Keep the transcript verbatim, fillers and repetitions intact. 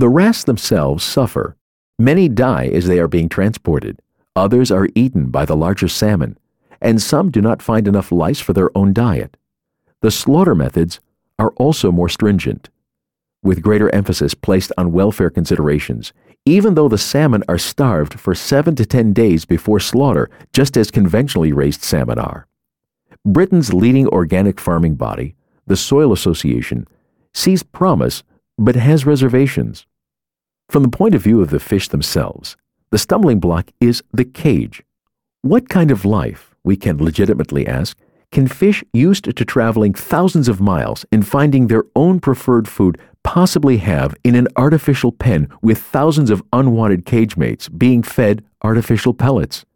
The wrasse themselves suffer. Many die as they are being transported. Others are eaten by the larger salmon, and some do not find enough lice for their own diet. The slaughter methods are also more stringent, with greater emphasis placed on welfare considerations, even though the salmon are starved for seven to ten days before slaughter, just as conventionally raised salmon are. Britain's leading organic farming body, the Soil Association, sees promise but has reservations. From the point of view of the fish themselves, the stumbling block is the cage. What kind of life, we can legitimately ask, can fish used to traveling thousands of miles and finding their own preferred food possibly have in an artificial pen with thousands of unwanted cage mates being fed artificial pellets?